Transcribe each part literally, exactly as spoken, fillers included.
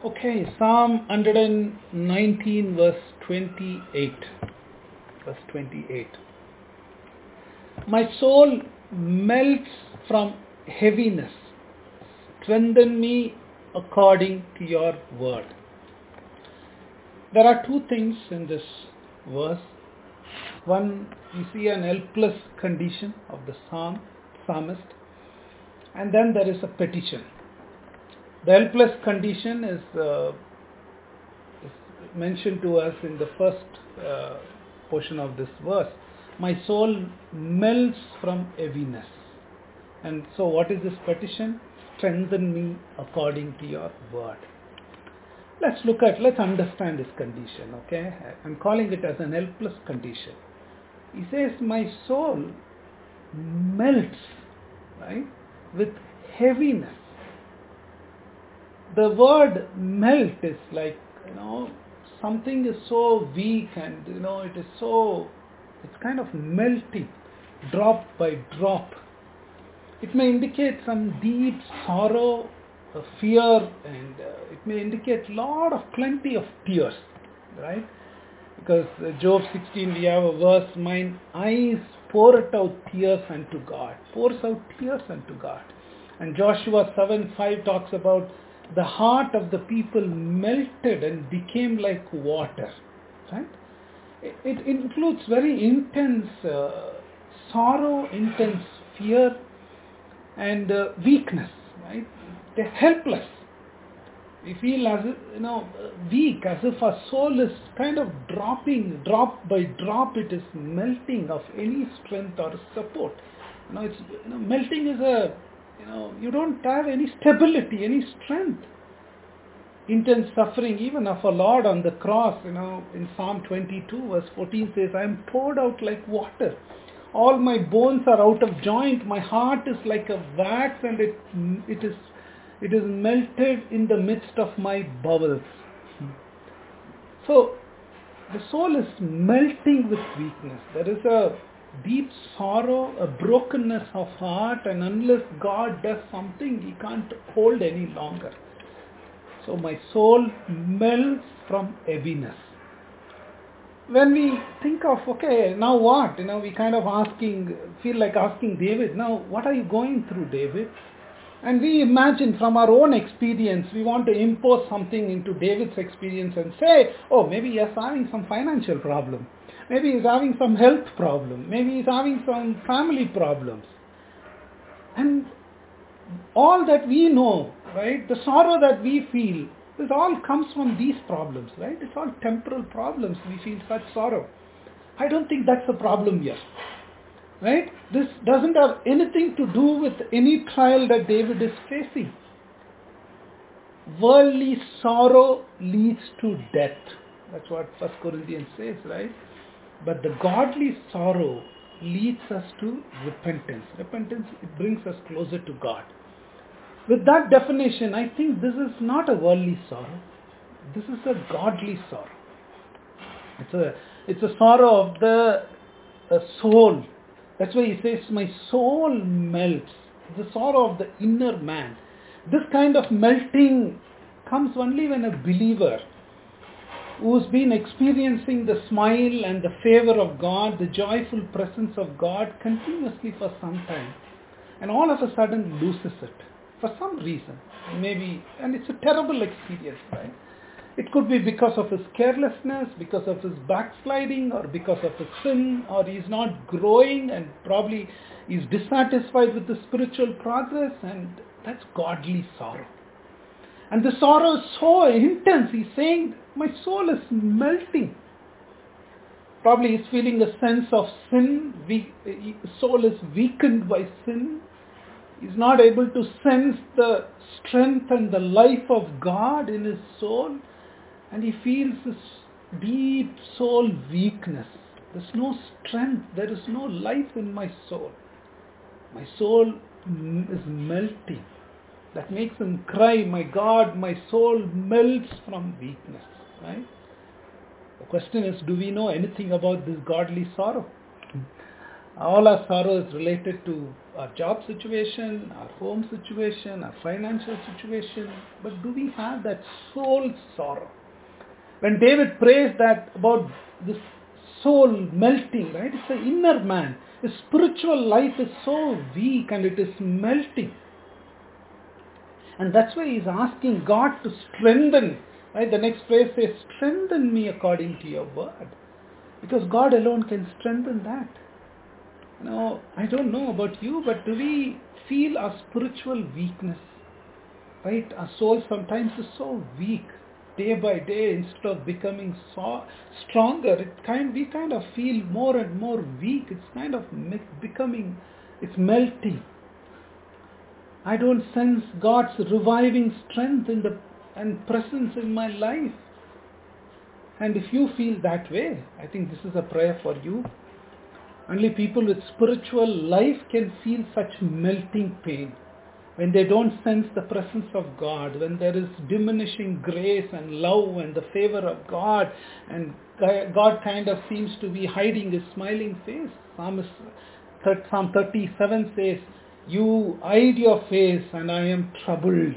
Okay, Psalm one hundred nineteen, verse twenty-eight. Verse twenty-eight. My soul melts from heaviness. Strengthen me according to your word. There are two things in this verse. One, you see an helpless condition of the psalm, psalmist, and then there is a petition. The helpless condition is, uh, is mentioned to us in the first uh, portion of this verse. My soul melts from heaviness. And so what is this petition? Strengthen me according to your word. Let's look at, let's understand this condition, okay? I'm calling it as an helpless condition. He says, my soul melts, right, with heaviness. The word melt is like, you know, something is so weak and, you know, it is so, it's kind of melting, drop by drop. It may indicate some deep sorrow, uh, fear, and uh, it may indicate lot of plenty of tears, right? Because uh, Job sixteen, we have a verse, mine eyes poureth out tears unto God, pours out tears unto God. And Joshua seven five talks about the heart of the people melted and became like water, right? It, it includes very intense uh, sorrow, intense fear, and uh, weakness, right? They're helpless. We feel as if, you know, weak, as if our soul is kind of dropping, drop by drop. It is melting of any strength or support. You know, it's you know, melting is a, you know, you don't have any stability, any strength. Intense suffering, even of our Lord on the cross. You know, in Psalm twenty-two, verse fourteen says, "I am poured out like water. All my bones are out of joint. My heart is like a wax, and it it is." It is melted in the midst of my bowels. So, the soul is melting with weakness. There is a deep sorrow, a brokenness of heart, and unless God does something, He can't hold any longer. So, my soul melts from heaviness. When we think of, okay, now what? You know, we kind of asking, feel like asking David, now what are you going through, David? And we imagine from our own experience, we want to impose something into David's experience and say, oh, maybe he's having some financial problem. Maybe he's having some health problem. Maybe he's having some family problems. And all that we know, right, the sorrow that we feel, this all comes from these problems, right? It's all temporal problems. We feel such sorrow. I don't think that's a problem here. Right? This doesn't have anything to do with any trial that David is facing. Worldly sorrow leads to death. That's what First Corinthians says, right? But the godly sorrow leads us to repentance. Repentance, it brings us closer to God. With that definition, I think this is not a worldly sorrow. This is a godly sorrow. It's a, it's a sorrow of the a soul. That's why he says, my soul melts. The sorrow of the inner man. This kind of melting comes only when a believer who's been experiencing the smile and the favor of God, the joyful presence of God continuously for some time, and all of a sudden loses it for some reason. Maybe, and it's a terrible experience, right? It could be because of his carelessness, because of his backsliding, or because of his sin, or he's not growing and probably he's dissatisfied with the spiritual progress, and that's godly sorrow. And the sorrow is so intense, he's saying, my soul is melting. Probably he's feeling a sense of sin, we, his soul is weakened by sin. He's not able to sense the strength and the life of God in his soul. And he feels this deep soul weakness. There's no strength. There is no life in my soul. My soul is melting. That makes him cry, my God, my soul melts from weakness. Right? The question is, do we know anything about this godly sorrow? All our sorrow is related to our job situation, our home situation, our financial situation. But do we have that soul sorrow? When David prays that about this soul melting, right? It's the inner man. His spiritual life is so weak and it is melting. And that's why he's asking God to strengthen. Right? The next phrase says, strengthen me according to your word. Because God alone can strengthen that. You know, I don't know about you, but do we feel our spiritual weakness? Right? Our soul sometimes is so weak. Day by day, instead of becoming so stronger, it kind we kind of feel more and more weak. It's kind of becoming, it's melting. I don't sense God's reviving strength in the and presence in my life. And if you feel that way, I think this is a prayer for you. Only people with spiritual life can feel such melting pain. When they don't sense the presence of God, when there is diminishing grace and love and the favor of God, and God kind of seems to be hiding his smiling face. Psalm thirty-seven says, you hide your face and I am troubled.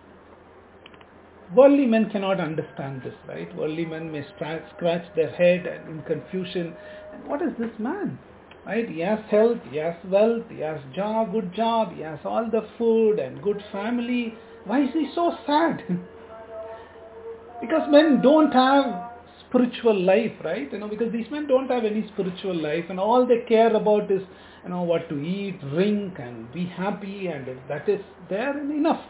Worldly men cannot understand this, right? Worldly men may scratch their head and in confusion. And what is this man? Right? He has health, he has wealth, he has job, good job, he has all the food and good family. Why is he so sad? Because men don't have spiritual life, right? You know, because these men don't have any spiritual life, and all they care about is, you know, what to eat, drink, and be happy, and if that is there, enough.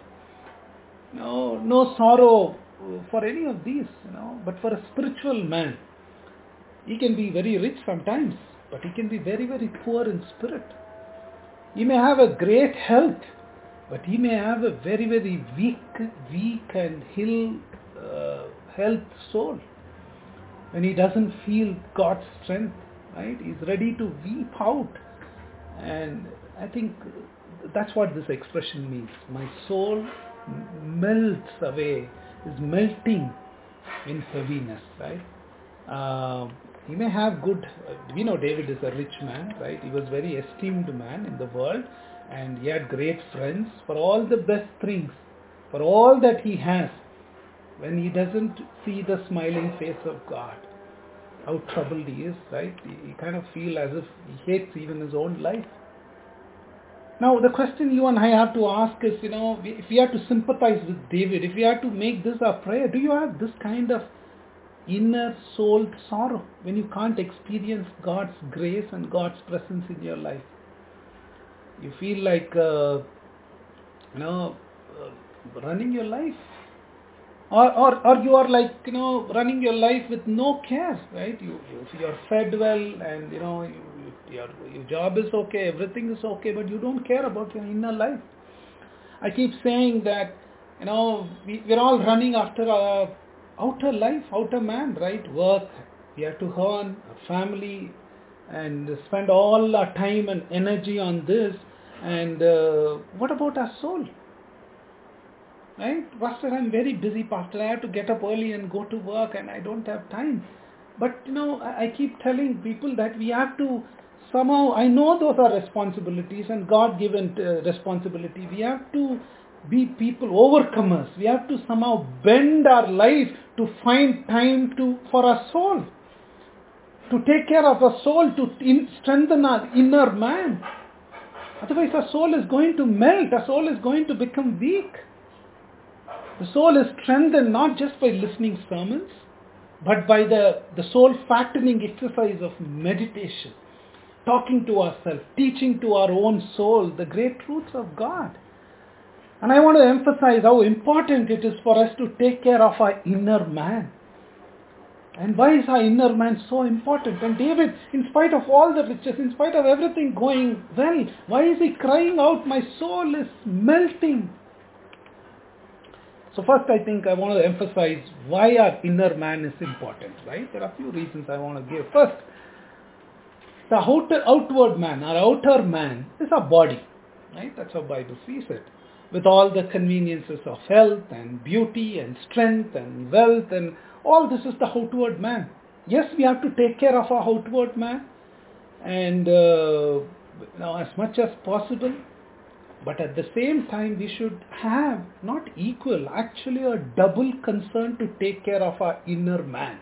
No, no sorrow for any of these, you know. But for a spiritual man, he can be very rich sometimes, but he can be very, very poor in spirit. He may have a great health, but he may have a very, very weak, weak and ill uh, health soul. When he doesn't feel God's strength, right? He's ready to weep out. And I think that's what this expression means. My soul melts away, is melting in heaviness, right? Uh, he may have good, uh, we know David is a rich man, right? He was a very esteemed man in the world, and he had great friends. For all the best things, for all that he has, when he doesn't see the smiling face of God, how troubled he is, right? He, he kind of feel as if he hates even his own life. Now the question you and I have to ask is, you know, if we have to sympathize with David, if we have to make this our prayer, do you have this kind of inner soul sorrow when you can't experience God's grace and God's presence in your life? You feel like, uh, you know, uh, running your life. Or, or or you are like, you know, running your life with no care, right? You, you you're fed well, and you know you, you, your your job is okay, everything is okay, but you don't care about your inner life. I keep saying that, you know, we, we're all running after our outer life, outer man, right? Work, we have to earn a family, and spend all our time and energy on this. And uh, what about our soul? Right? Pastor, I'm very busy, Pastor. I have to get up early and go to work, and I don't have time. But, you know, I, I keep telling people that we have to somehow, I know those are responsibilities and God-given uh, responsibility. We have to be people, overcomers. We have to somehow bend our life to find time to for our soul. To take care of our soul, to in, strengthen our inner man. Otherwise, our soul is going to melt. Our soul is going to become weak. The soul is strengthened not just by listening sermons, but by the, the soul fattening exercise of meditation, talking to ourselves, teaching to our own soul the great truths of God. And I want to emphasize how important it is for us to take care of our inner man. And why is our inner man so important? And David, in spite of all the riches, in spite of everything going well, why is he crying out, my soul is melting? So first, I think I want to emphasize why our inner man is important, right? There are a few reasons I want to give. First, the outer, outward man, our outer man, is our body, right? That's how the Bible sees it. With all the conveniences of health and beauty and strength and wealth, and all this is the outward man. Yes, we have to take care of our outward man. and uh, you know, as much as possible. But at the same time, we should have not equal, actually a double concern to take care of our inner man.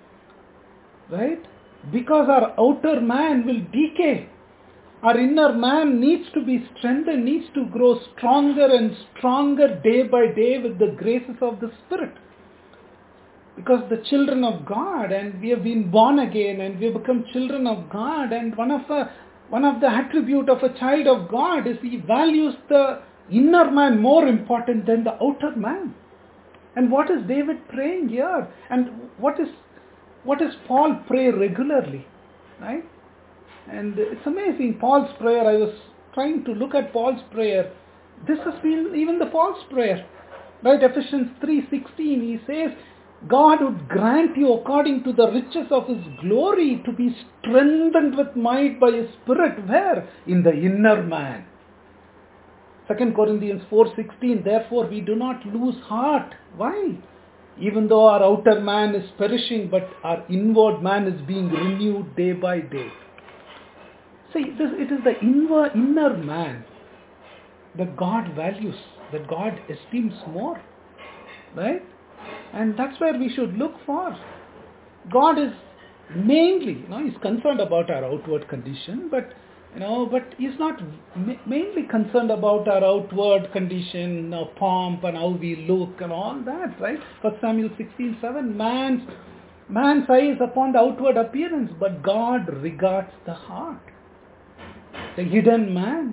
Right? Because our outer man will decay. Our inner man needs to be strengthened, needs to grow stronger and stronger day by day with the graces of the Spirit. Because the children of God, and we have been born again, and we have become children of God, and one of the one of the attribute of a child of God is he values the inner man more important than the outer man. And what is David praying here? And what is what is Paul pray regularly? Right? And it's amazing, Paul's prayer. I was trying to look at Paul's prayer. This has been even the Paul's prayer. Right? Ephesians three sixteen, he says, God would grant you according to the riches of His glory to be strengthened with might by His Spirit. Where? In the inner man. Second Corinthians four sixteen, therefore we do not lose heart. Why? Even though our outer man is perishing, but our inward man is being renewed day by day. See, this, it is the inward, inner man that God values, that God esteems more. Right? And that's where we should look for. God is mainly, you know, He's concerned about our outward condition, but you know, but He's not ma- mainly concerned about our outward condition, our pomp, and how we look, and all that, right? First Samuel sixteen seven, man's man's eye is upon the outward appearance, but God regards the heart, the hidden man.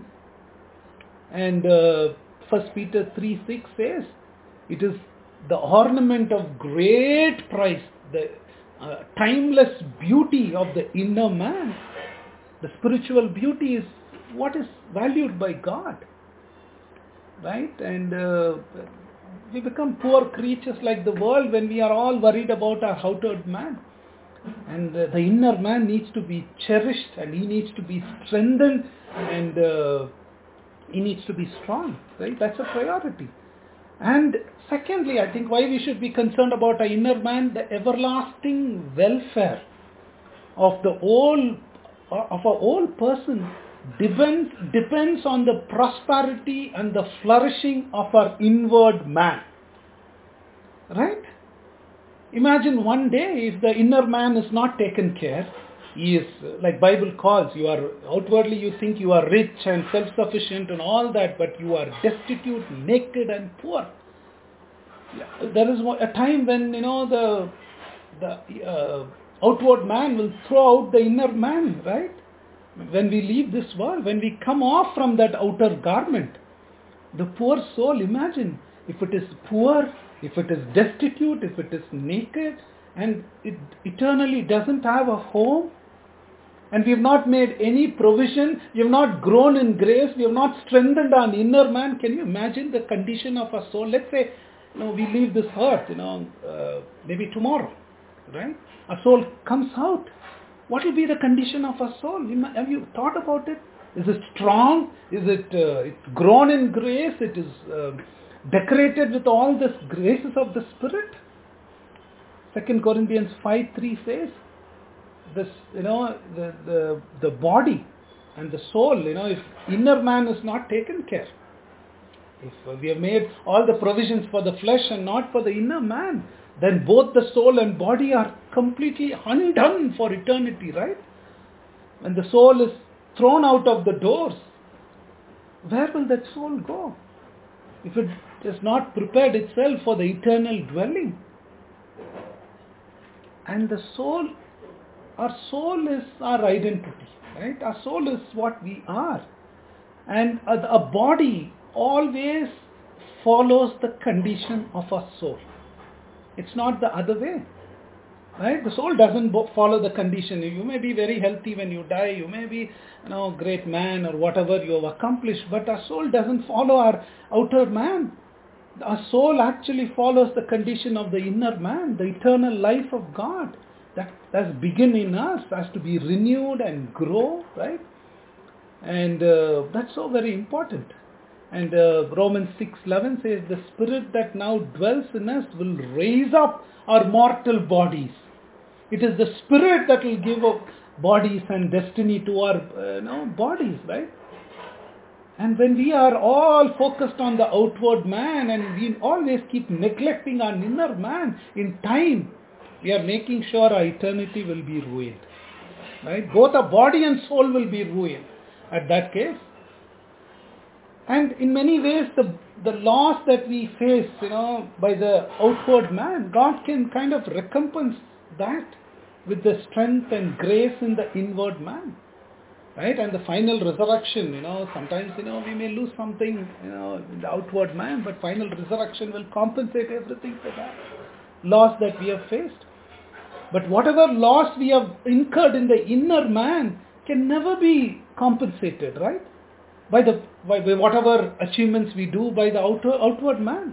And uh, First Peter three six says, it is the ornament of great price, the uh, timeless beauty of the inner man. The spiritual beauty is what is valued by God. Right? And uh, we become poor creatures like the world when we are all worried about our outward man. And uh, the inner man needs to be cherished, and he needs to be strengthened, and uh, he needs to be strong. Right? That's a priority. And secondly, I think why we should be concerned about our inner man, the everlasting welfare of the whole of a whole person depends depends on the prosperity and the flourishing of our inward man. Right? Imagine one day if the inner man is not taken care, he is, like Bible calls, you are outwardly you think you are rich and self-sufficient and all that, but you are destitute, naked and poor. There is a time when, you know, the the uh, outward man will throw out the inner man, right? When we leave this world, when we come off from that outer garment, the poor soul, imagine, if it is poor, if it is destitute, if it is naked, and it eternally doesn't have a home, and we have not made any provision, we have not grown in grace, we have not strengthened our inner man. Can you imagine the condition of our soul? Let's say, you know, we leave this earth, you know, uh, maybe tomorrow, right? Our soul comes out. What will be the condition of our soul? Have you thought about it? Is it strong? Is it uh, it's grown in grace? It is uh, decorated with all the graces of the Spirit? Second Corinthians five three says, this, you know, the, the the body and the soul, you know, if inner man is not taken care, if we have made all the provisions for the flesh and not for the inner man, then both the soul and body are completely undone for eternity, right? When the soul is thrown out of the doors, where will that soul go? If it has not prepared itself for the eternal dwelling. And the soul, our soul is our identity, right? Our soul is what we are. And a, a body always follows the condition of our soul. It's not the other way. Right? The soul doesn't follow the condition. You may be very healthy when you die. You may be, you know, great man or whatever you have accomplished. But our soul doesn't follow our outer man. Our soul actually follows the condition of the inner man, the eternal life of God. That that's begin in us, has to be renewed and grow, right? And uh, that's so very important. And uh, Romans six eleven says, the Spirit that now dwells in us will raise up our mortal bodies. It is the Spirit that will give up bodies and destiny to our uh, you know, bodies, right? And when we are all focused on the outward man and we always keep neglecting our inner man, in time, we are making sure our eternity will be ruined. Right? Both our body and soul will be ruined at that case. And in many ways, the, the loss that we face, you know, by the outward man, God can kind of recompense that with the strength and grace in the inward man. Right? And the final resurrection, you know, sometimes, you know, we may lose something, you know, in the outward man, but final resurrection will compensate everything for that loss that we have faced. But whatever loss we have incurred in the inner man can never be compensated, right? By the by, by whatever achievements we do by the outer, outward man.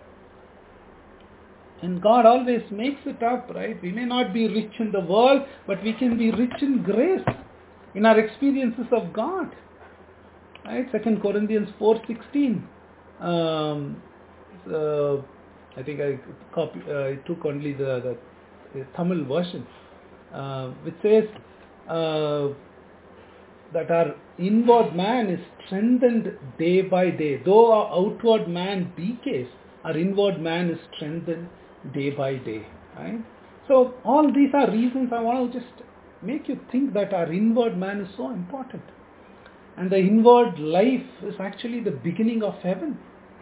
And God always makes it up, right? We may not be rich in the world, but we can be rich in grace, in our experiences of God. Right? Second Corinthians four sixteen. Um, uh, I think I copy, uh, I took only the, the, the Tamil version, uh, which says uh, that our inward man is strengthened day by day. Though our outward man decays, our inward man is strengthened day by day. Right? So all these are reasons I want to just make you think that our inward man is so important. And the inward life is actually the beginning of heaven.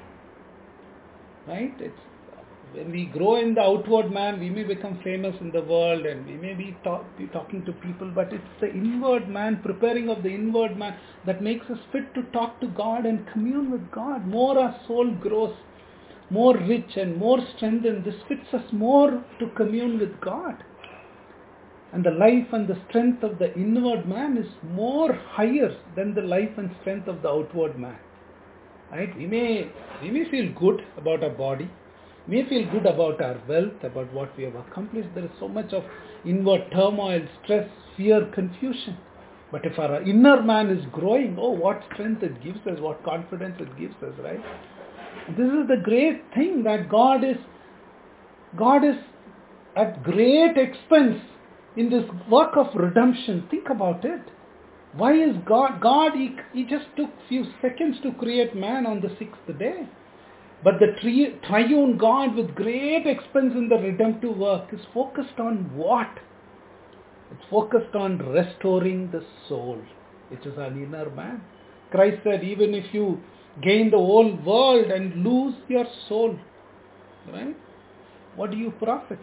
Right? It's when we grow in the outward man, we may become famous in the world and we may be, talk, be talking to people, but it's the inward man, preparing of the inward man, that makes us fit to talk to God and commune with God. More our soul grows, more rich and more strengthened, this fits us more to commune with God. And the life and the strength of the inward man is more higher than the life and strength of the outward man. Right? We may we may feel good about our body, we may feel good about our wealth, about what we have accomplished. There is so much of inward turmoil, stress, fear, confusion. But if our inner man is growing, oh, what strength it gives us, what confidence it gives us, right? This is the great thing, that God is God is at great expense in this work of redemption. Think about it. Why is God, God, he, he just took few seconds to create man on the sixth day. But the tri, triune God with great expense in the redemptive work is focused on what? It's focused on restoring the soul, which is an inner man. Christ said, even if you gain the whole world and lose your soul, right? What do you profit?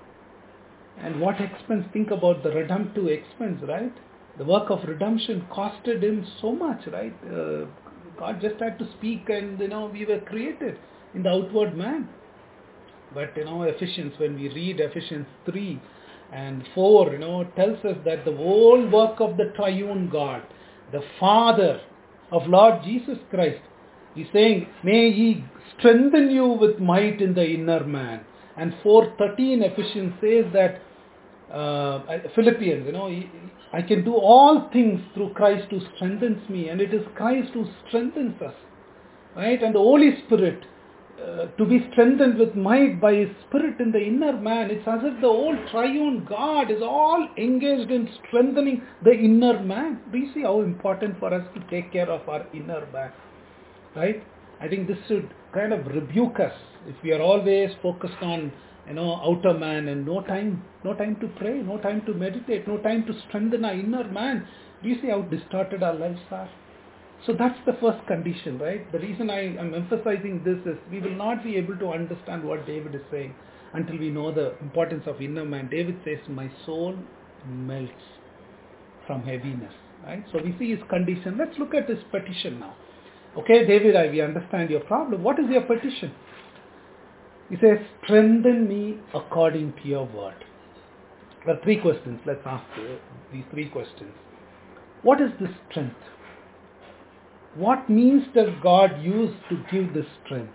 And what expense? Think about the redemptive expense, right? The work of redemption costed him so much, right? Uh, God just had to speak and, you know, we were created in the outward man. But, you know, Ephesians, when we read Ephesians three and four, you know, tells us that the whole work of the triune God, the Father of Lord Jesus Christ, he's saying, may he strengthen you with might in the inner man. And four thirteen Ephesians says that, uh, Philippians, you know, he, I can do all things through Christ who strengthens me. And it is Christ who strengthens us. Right? And the Holy Spirit, uh, to be strengthened with might by His Spirit in the inner man. It's as if the whole triune God is all engaged in strengthening the inner man. Do you see how important for us to take care of our inner man? Right? I think this should kind of rebuke us if we are always focused on, you know, outer man and no time, no time to pray, no time to meditate, no time to strengthen our inner man. Do you see how distorted our lives are? So that's the first condition, right? The reason I am emphasizing this is we will not be able to understand what David is saying until we know the importance of inner man. David says, my soul melts from heaviness, right? So we see his condition. Let's look at his petition now. Okay, David, I, we understand your problem. What is your petition? He says, strengthen me according to your word. There are three questions. Let's ask uh, these three questions. What is this strength? What means does God use to give this strength?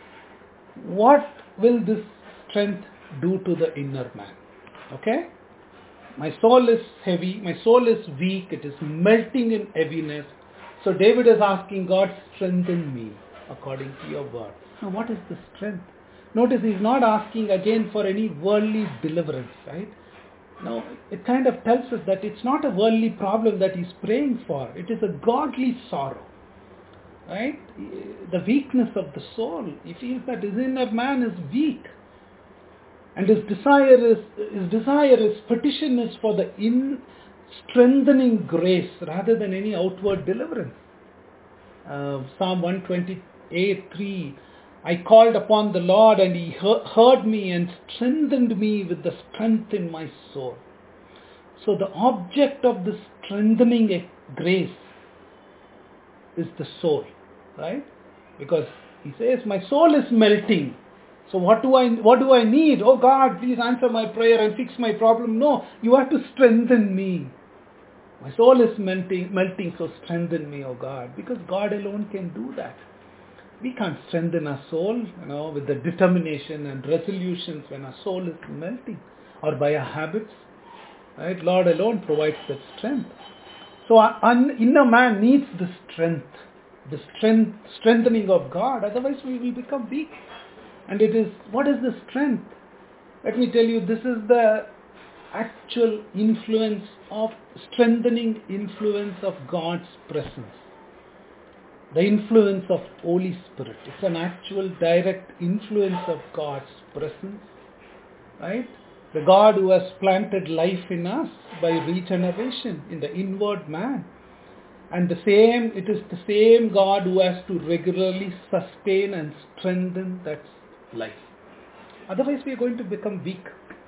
What will this strength do to the inner man? Okay? My soul is heavy. My soul is weak. It is melting in heaviness. So David is asking God, strengthen me according to your word. Now what is the strength? Notice he's not asking again for any worldly deliverance, right? Now, it kind of tells us that it's not a worldly problem that he's praying for. It is a godly sorrow, right? The weakness of the soul. He feels that his inner man is weak. And his desire is, his desire, his petition is for the in strengthening grace rather than any outward deliverance. Uh, Psalm one twenty-eight three, I called upon the Lord and he heard me and strengthened me with the strength in my soul. So the object of the strengthening grace is the soul, right? Because he says, my soul is melting. So what do I what do I need? Oh God, please answer my prayer and fix my problem. No, you have to strengthen me. My soul is melting, melting, so strengthen me, oh God. Because God alone can do that. We can't strengthen our soul, you know, with the determination and resolutions when our soul is melting, or by our habits. Right? Lord alone provides that strength. So our inner man needs the strength, the strength, strengthening of God. Otherwise, we will become weak. And it is, what is the strength? Let me tell you, this is the actual influence of, strengthening influence of God's presence. The influence of Holy Spirit. It's an actual direct influence of God's presence. Right? The God who has planted life in us by regeneration in the inward man. And the same, it is the same God who has to regularly sustain and strengthen that life. Otherwise we are going to become weak.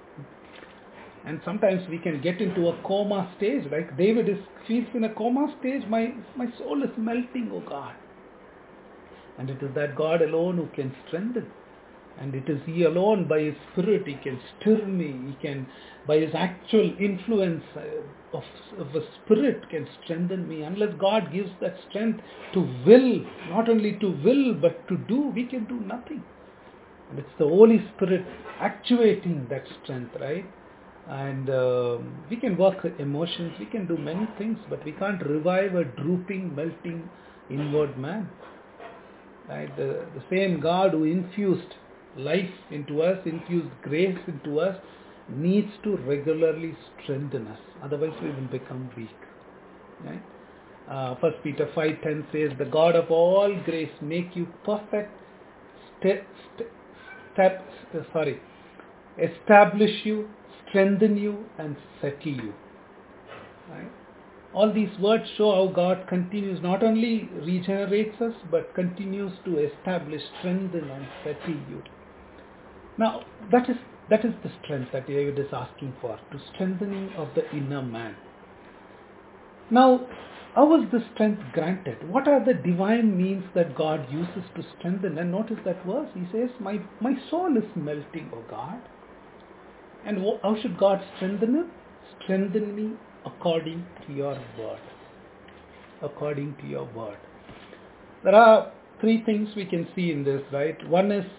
And sometimes we can get into a coma stage. Like David is, feels in a coma stage, my, my soul is melting, oh God. And it is that God alone who can strengthen. And it is He alone, by His Spirit, He can stir me. He can, by His actual influence of, of a Spirit, can strengthen me. Unless God gives that strength to will, not only to will, but to do, we can do nothing. And it's the Holy Spirit actuating that strength, right? And um, we can work emotions, we can do many things, but we can't revive a drooping, melting inward man. Right? The, the same God who infused life into us, infused grace into us, needs to regularly strengthen us. Otherwise we will become weak. Right? Uh, First Peter five ten says, the God of all grace make you perfect, st- st- step, uh, sorry, establish you, strengthen you, and settle you. Right? All these words show how God continues, not only regenerates us, but continues to establish, strengthen, and settle you. Now, that is that is the strength that David is asking for, to strengthening of the inner man. Now, how is this strength granted? What are the divine means that God uses to strengthen? And notice that verse, he says, my, my soul is melting, O God. And how should God strengthen it? Strengthen me according to your word. According to your word. There are three things we can see in this, right? One is,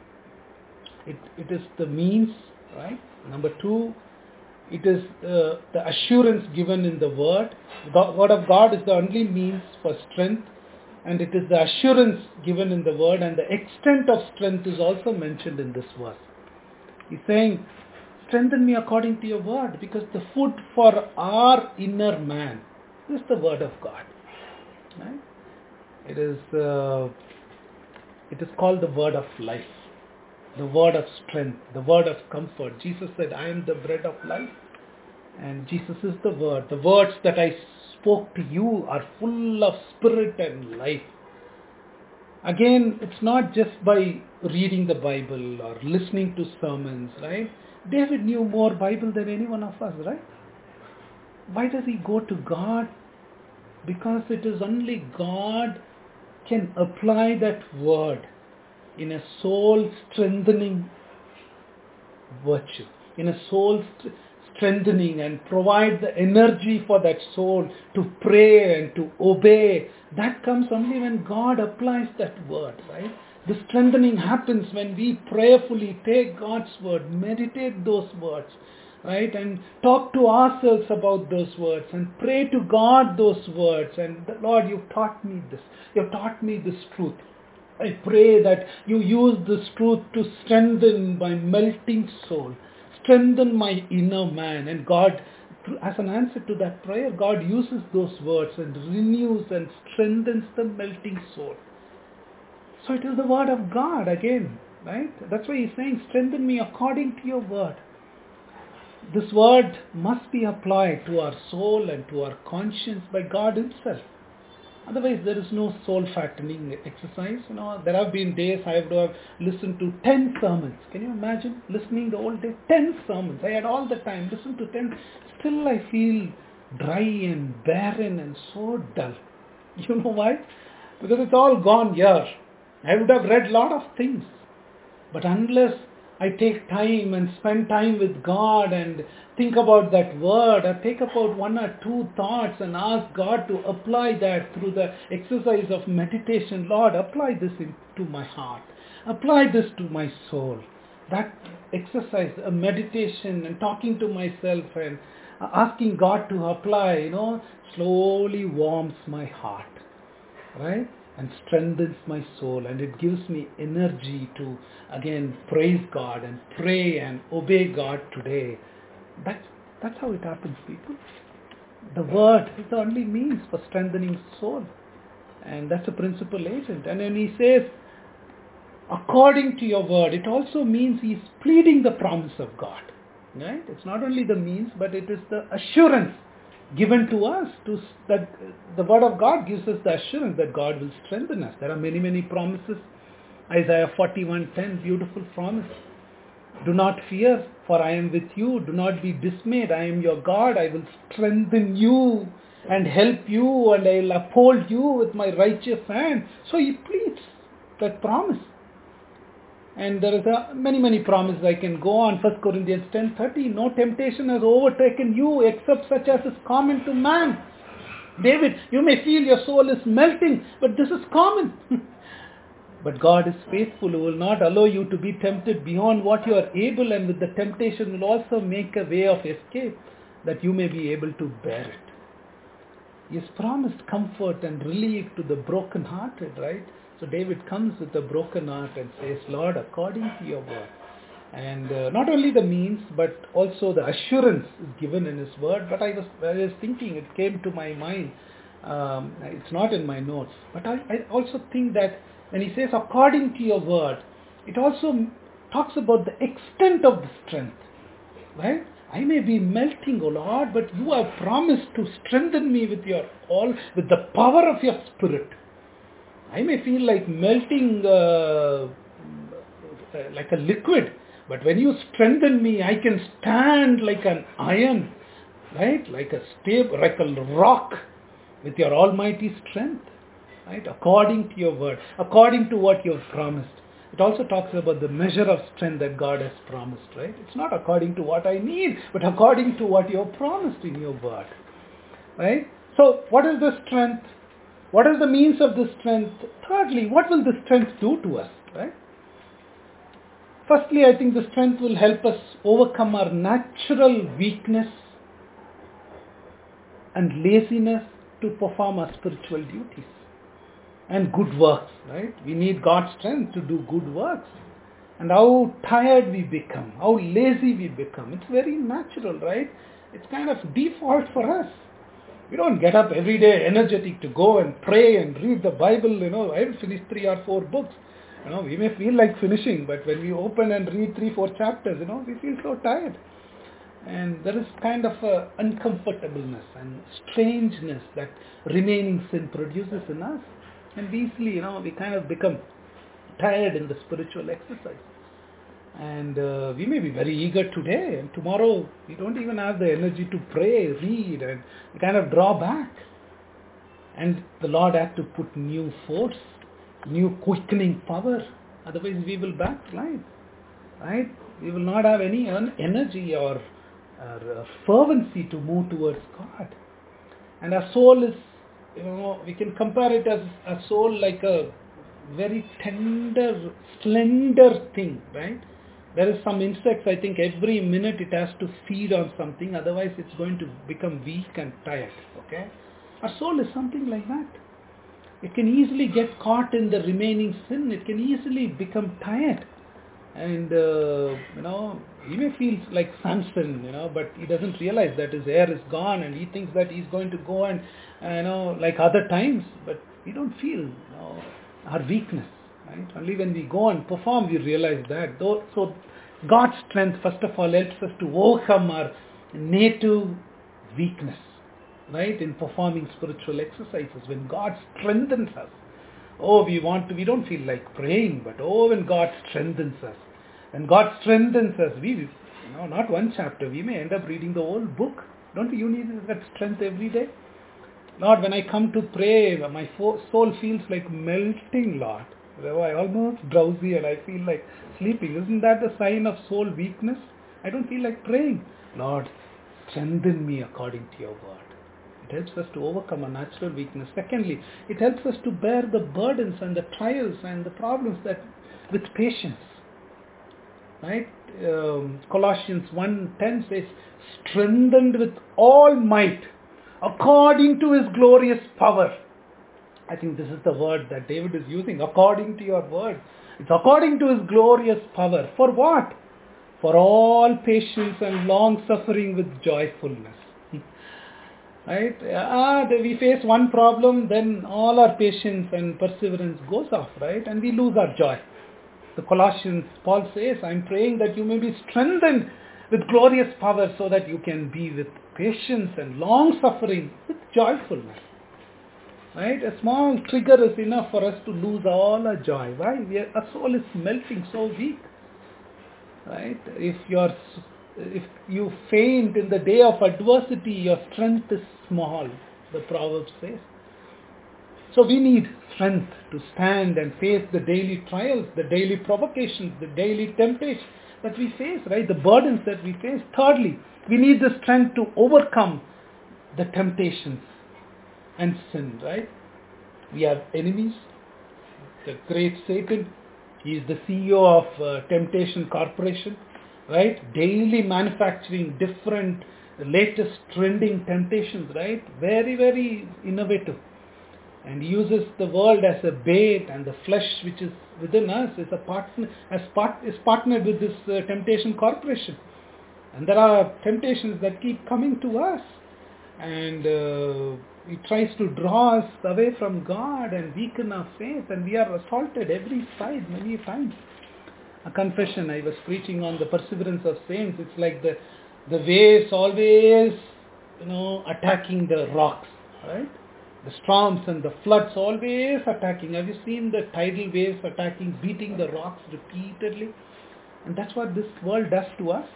it, it is the means, right? Number two, it is uh, the assurance given in the word. The word of God is the only means for strength. And it is the assurance given in the word. And the extent of strength is also mentioned in this verse. He's saying, strengthen me according to your word, because the food for our inner man is the word of God. Right? It is uh, it is called the word of life, the word of strength, the word of comfort. Jesus said, I am the bread of life, and Jesus is the word. The words that I spoke to you are full of spirit and life. Again, it's not just by reading the Bible or listening to sermons, right? David knew more Bible than any one of us, right? Why does he go to God? Because it is only God can apply that word in a soul strengthening virtue, in a soul st- strengthening, and provide the energy for that soul to pray and to obey. That comes only when God applies that word, right? The strengthening happens when we prayerfully take God's word, meditate those words, right? And talk to ourselves about those words and pray to God those words. And Lord, you've taught me this. You've taught me this truth. I pray that you use this truth to strengthen my melting soul, strengthen my inner man. And God, as an answer to that prayer, God uses those words and renews and strengthens the melting soul. So it is the word of God again, right? That's why he's saying, strengthen me according to your word. This word must be applied to our soul and to our conscience by God himself. Otherwise, there is no soul fattening exercise. You know, there have been days I have to have listened to ten sermons. Can you imagine listening the whole day? Ten sermons. I had all the time, listened to ten. Still I feel dry and barren and so dull. You know why? Because it's all gone here. I would have read a lot of things. But unless I take time and spend time with God and think about that word, or take about one or two thoughts and ask God to apply that through the exercise of meditation. Lord, apply this into my heart. Apply this to my soul. That exercise, a meditation and talking to myself and asking God to apply, you know, slowly warms my heart, right? And strengthens my soul, and it gives me energy to again praise God and pray and obey God today. That's, that's how it happens, people. The word is the only means for strengthening soul, and that's a principal agent. And when he says, according to your word, it also means he's pleading the promise of God, right? It's not only the means, but it is the assurance given to us, to that the word of God gives us the assurance that God will strengthen us. There are many, many promises. Isaiah forty-one ten, beautiful promise. Do not fear, for I am with you. Do not be dismayed. I am your God. I will strengthen you and help you, and I will uphold you with my righteous hand. So he pleads that promise. And there is a, many, many promises I can go on. First Corinthians ten thirty, no temptation has overtaken you except such as is common to man. David, you may feel your soul is melting, but this is common. But God is faithful, who will not allow you to be tempted beyond what you are able, and with the temptation will also make a way of escape, that you may be able to bear it. He has promised comfort and relief to the brokenhearted, right? So David comes with a broken heart and says, Lord, according to your word. And uh, not only the means, but also the assurance is given in his word. But I was, I was thinking, it came to my mind, um, it's not in my notes, but I, I also think that when he says, according to your word, it also talks about the extent of the strength, right? I may be melting, O Lord, but you have promised to strengthen me with your all, with the power of your spirit. I may feel like melting uh, like a liquid, but when you strengthen me, I can stand like an iron, right? Like a stable, like a rock, with your almighty strength, right? According to your word, according to what you have promised. It also talks about the measure of strength that God has promised, right? It's not according to what I need, but according to what you have promised in your word, right? So what is the strength? What is the means of this strength? Thirdly, what will the strength do to us, right? Firstly, I think the strength will help us overcome our natural weakness and laziness to perform our spiritual duties and good works, right? We need God's strength to do good works. And how tired we become, how lazy we become, it's very natural, right? It's kind of default for us. We don't get up every day energetic to go and pray and read the Bible. You know, I have finished three or four books. You know, we may feel like finishing, but when we open and read three, four chapters, you know, we feel so tired. And there is kind of a uncomfortableness and strangeness that remaining sin produces in us. And easily, you know, we kind of become tired in the spiritual exercise. And uh, we may be very eager today, and tomorrow we don't even have the energy to pray, read, and we kind of draw back. And the Lord had to put new force, new quickening power. Otherwise we will backslide, right? We will not have any energy or, or uh, fervency to move towards God. And our soul is, you know, we can compare it as a soul like a very tender, slender thing, right? There is some insects, I think every minute it has to feed on something, otherwise it's going to become weak and tired, okay? Our soul is something like that. It can easily get caught in the remaining sin. It can easily become tired. And uh, you know, he may feel like Samson, you know, but he doesn't realize that his hair is gone, and he thinks that he's going to go and uh, you know, like other times, but we don't feel, you know, our weakness, right? Only when we go and perform we realize that. Though, so God's strength first of all helps us to overcome our native weakness, right? In performing spiritual exercises, when God strengthens us. Oh, we want to, we don't feel like praying, but oh, when God strengthens us. When God strengthens us, we, you know, not one chapter, we may end up reading the whole book. Don't you need that strength every day? Lord, when I come to pray, my fo- soul feels like melting, Lord. I almost drowsy and I feel like sleeping. Isn't that a sign of soul weakness? I don't feel like praying. Lord, strengthen me according to your word. It helps us to overcome a natural weakness. Secondly, it helps us to bear the burdens and the trials and the problems that with patience. Right? Um, Colossians one ten says, strengthened with all might according to his glorious power. I think this is the word that David is using, according to your word. It's according to his glorious power. For what? For all patience and long suffering with joyfulness. Right? Ah, we face one problem, then all our patience and perseverance goes off, right? And we lose our joy. The Colossians, Paul says, I'm praying that you may be strengthened with glorious power so that you can be with patience and long suffering with joyfulness. Right? A small trigger is enough for us to lose all our joy. Why? We are, our soul is melting so weak. Right? If you're, if you faint in the day of adversity, your strength is small, the proverb says. So we need strength to stand and face the daily trials, the daily provocations, the daily temptations that we face, right? The burdens that we face. Thirdly, we need the strength to overcome the temptations and sin, right? We have enemies. The great Satan, he is the C E O of uh, Temptation Corporation, right? Daily manufacturing different, latest trending temptations, right? Very, very innovative. And he uses the world as a bait, and the flesh which is within us is a partner, as part, is partnered with this uh, Temptation Corporation. And there are temptations that keep coming to us. And uh, he tries to draw us away from God and weaken our faith, and we are assaulted every side many times. A confession, I was preaching on the perseverance of saints. It's like the the waves always, you know, attacking the rocks, right? The storms and the floods always attacking. Have you seen the tidal waves attacking, beating the rocks repeatedly? And that's what this world does to us.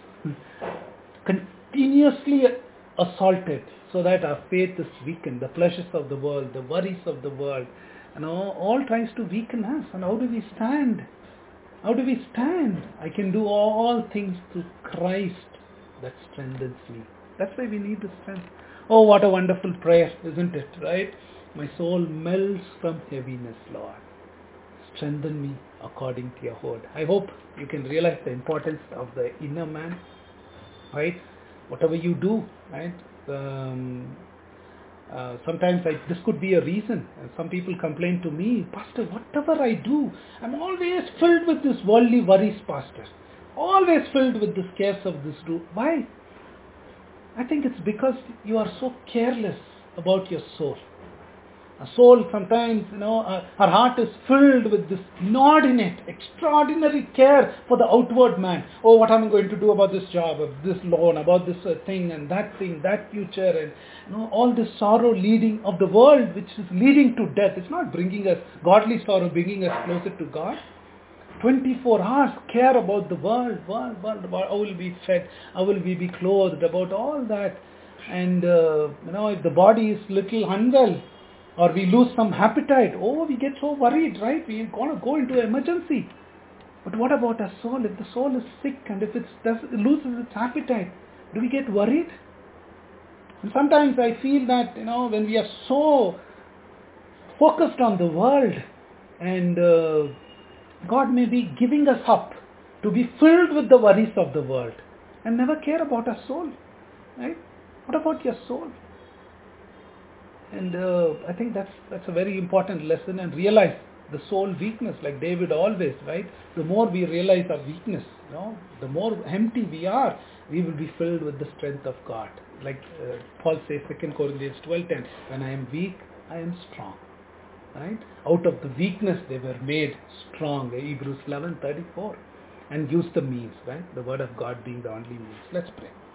Continuously assaulted, so that our faith is weakened. The pleasures of the world, the worries of the world, you know, all tries to weaken us. And how do we stand? How do we stand? I can do all things through Christ that strengthens me. That's why we need the strength. Oh, what a wonderful prayer, isn't it? Right? My soul melts from heaviness, Lord. Strengthen me according to your word. I hope you can realize the importance of the inner man. Right? Whatever you do, right? Um, uh, sometimes I, this could be a reason. And some people complain to me, Pastor, whatever I do, I'm always filled with this worldly worries, Pastor. Always filled with the cares of this do. Why? I think it's because you are so careless about your soul. A soul sometimes, you know, uh, our heart is filled with this inordinate, extraordinary care for the outward man. Oh, what am I going to do about this job, of this loan, about this uh, thing and that thing, that future, and you know, all this sorrow leading of the world, which is leading to death. It's not bringing us godly sorrow, bringing us closer to God. twenty-four hours care about the world, world, world, world. How will we be fed? How will we be clothed? About all that, and uh, you know, if the body is little unwell, or we lose some appetite, oh, we get so worried, right? We're going to go into emergency. But what about our soul? If the soul is sick and if it does, it loses its appetite, do we get worried? And sometimes I feel that, you know, when we are so focused on the world, and uh, God may be giving us up to be filled with the worries of the world and never care about our soul, right? What about your soul? And uh, I think that's that's a very important lesson, and realize the soul weakness, like David always, right? The more we realize our weakness, you know, the more empty we are, we will be filled with the strength of God. Like uh, Paul says, Second Corinthians twelve ten, when I am weak, I am strong. Right? Out of the weakness they were made strong. Hebrews eleven thirty-four, and use the means, right? The word of God being the only means. Let's pray.